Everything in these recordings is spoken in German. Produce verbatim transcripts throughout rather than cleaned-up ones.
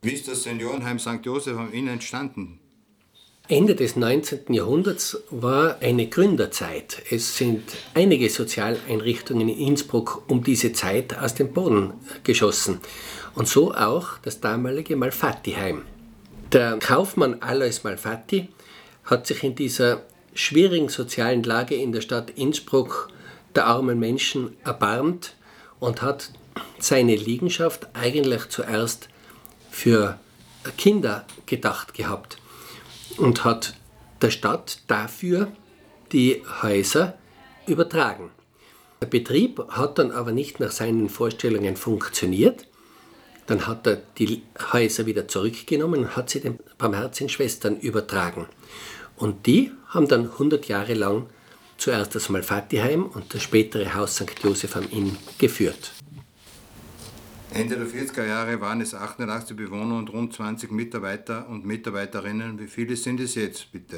Wie ist das Seniorenheim Sankt Joseph am Inn entstanden? Ende des neunzehnten Jahrhunderts war eine Gründerzeit. Es sind einige Sozialeinrichtungen in Innsbruck um diese Zeit aus dem Boden geschossen. Und so auch das damalige Malfatti-Heim. Der Kaufmann Alois Malfatti hat sich in dieser schwierigen sozialen Lage in der Stadt Innsbruck der armen Menschen erbarmt und hat seine Liegenschaft eigentlich zuerst für Kinder gedacht gehabt und hat der Stadt dafür die Häuser übertragen. Der Betrieb hat dann aber nicht nach seinen Vorstellungen funktioniert. Dann hat er die Häuser wieder zurückgenommen und hat sie den Barmherzigen Schwestern übertragen. Und die haben dann hundert Jahre lang zuerst das Malfatti-Heim und das spätere Haus Sankt Joseph am Inn geführt. Ende der vierziger Jahre waren es achtundachtzig Bewohner und rund zwanzig Mitarbeiter und Mitarbeiterinnen. Wie viele sind es jetzt, bitte?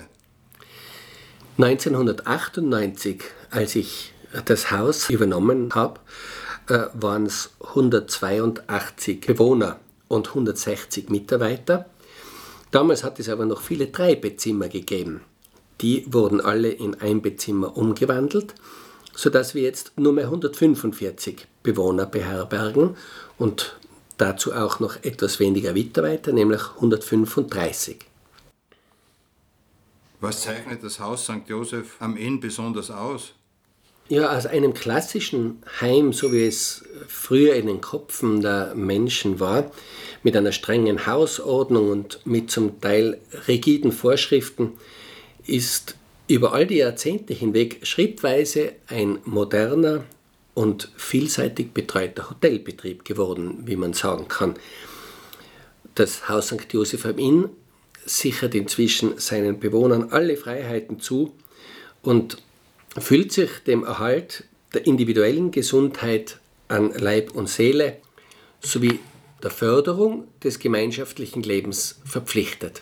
neunzehnhundertachtundneunzig, als ich das Haus übernommen habe, waren es hundertzweiundachtzig Bewohner und hundertsechzig Mitarbeiter. Damals hat es aber noch viele Dreibettzimmer gegeben. Die wurden alle in Einbettzimmer umgewandelt, sodass wir jetzt nur mehr hundertfünfundvierzig Bewohner beherbergen und dazu auch noch etwas weniger Mitarbeiter, nämlich hundertfünfunddreißig. Was zeichnet das Haus Sankt Joseph am Inn besonders aus? Ja, aus einem klassischen Heim, so wie es früher in den Köpfen der Menschen war, mit einer strengen Hausordnung und mit zum Teil rigiden Vorschriften, ist über all die Jahrzehnte hinweg schrittweise ein moderner und vielseitig betreuter Hotelbetrieb geworden, wie man sagen kann. Das Haus Sankt Joseph am Inn sichert inzwischen seinen Bewohnern alle Freiheiten zu und fühlt sich dem Erhalt der individuellen Gesundheit an Leib und Seele sowie der Förderung des gemeinschaftlichen Lebens verpflichtet.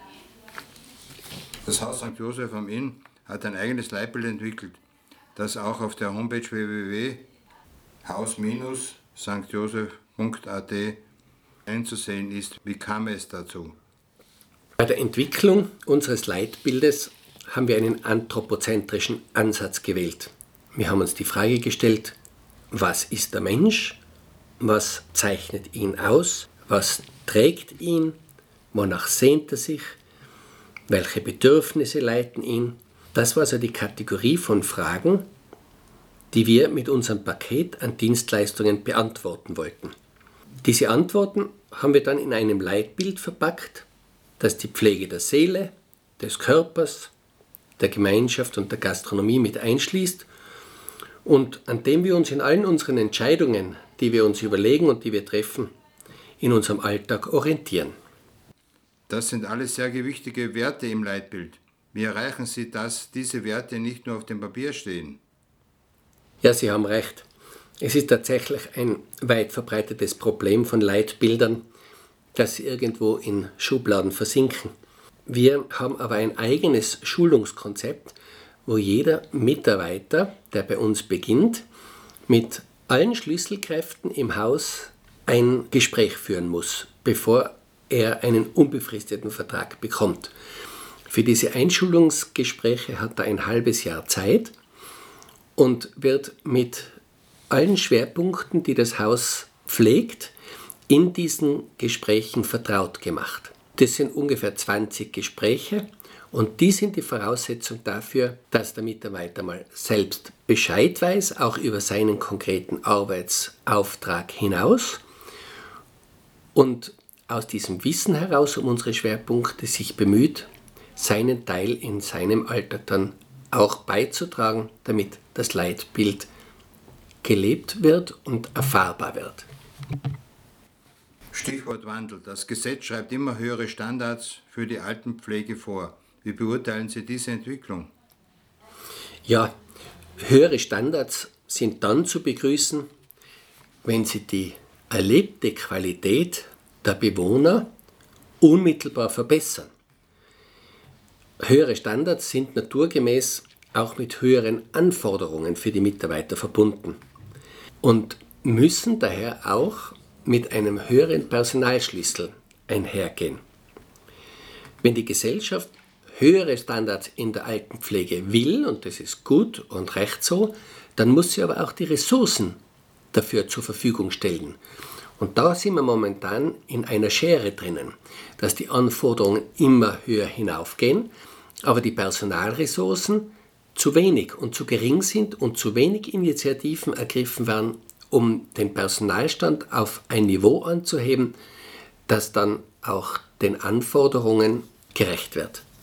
Das Haus Sankt Joseph am Inn hat ein eigenes Leitbild entwickelt, das auch auf der Homepage w w w punkt haus sankt joseph punkt a t einzusehen ist. Wie kam es dazu? Bei der Entwicklung unseres Leitbildes haben wir einen anthropozentrischen Ansatz gewählt. Wir haben uns die Frage gestellt, was ist der Mensch, was zeichnet ihn aus, was trägt ihn, wonach sehnt er sich, welche Bedürfnisse leiten ihn. Das war so die Kategorie von Fragen, die wir mit unserem Paket an Dienstleistungen beantworten wollten. Diese Antworten haben wir dann in einem Leitbild verpackt, das die Pflege der Seele, des Körpers, der Gemeinschaft und der Gastronomie mit einschließt und an dem wir uns in allen unseren Entscheidungen, die wir uns überlegen und die wir treffen, in unserem Alltag orientieren. Das sind alles sehr gewichtige Werte im Leitbild. Wie erreichen Sie, dass diese Werte nicht nur auf dem Papier stehen? Ja, Sie haben recht. Es ist tatsächlich ein weit verbreitetes Problem von Leitbildern, dass sie irgendwo in Schubladen versinken. Wir haben aber ein eigenes Schulungskonzept, wo jeder Mitarbeiter, der bei uns beginnt, mit allen Schlüsselkräften im Haus ein Gespräch führen muss, bevor er einen unbefristeten Vertrag bekommt. Für diese Einschulungsgespräche hat er ein halbes Jahr Zeit und wird mit allen Schwerpunkten, die das Haus pflegt, in diesen Gesprächen vertraut gemacht. Das sind ungefähr zwanzig Gespräche und die sind die Voraussetzung dafür, dass der Mitarbeiter mal selbst Bescheid weiß, auch über seinen konkreten Arbeitsauftrag hinaus und aus diesem Wissen heraus um unsere Schwerpunkte sich bemüht, seinen Teil in seinem Alltag dann auch beizutragen, damit das Leitbild gelebt wird und erfahrbar wird. Stichwort Wandel. Das Gesetz schreibt immer höhere Standards für die Altenpflege vor. Wie beurteilen Sie diese Entwicklung? Ja, höhere Standards sind dann zu begrüßen, wenn sie die erlebte Qualität der Bewohner unmittelbar verbessern. Höhere Standards sind naturgemäß auch mit höheren Anforderungen für die Mitarbeiter verbunden und müssen daher auch mit einem höheren Personalschlüssel einhergehen. Wenn die Gesellschaft höhere Standards in der Altenpflege will, und das ist gut und recht so, dann muss sie aber auch die Ressourcen dafür zur Verfügung stellen. Und da sind wir momentan in einer Schere drinnen, dass die Anforderungen immer höher hinaufgehen, aber die Personalressourcen zu wenig und zu gering sind und zu wenig Initiativen ergriffen werden, um den Personalstand auf ein Niveau anzuheben, das dann auch den Anforderungen gerecht wird.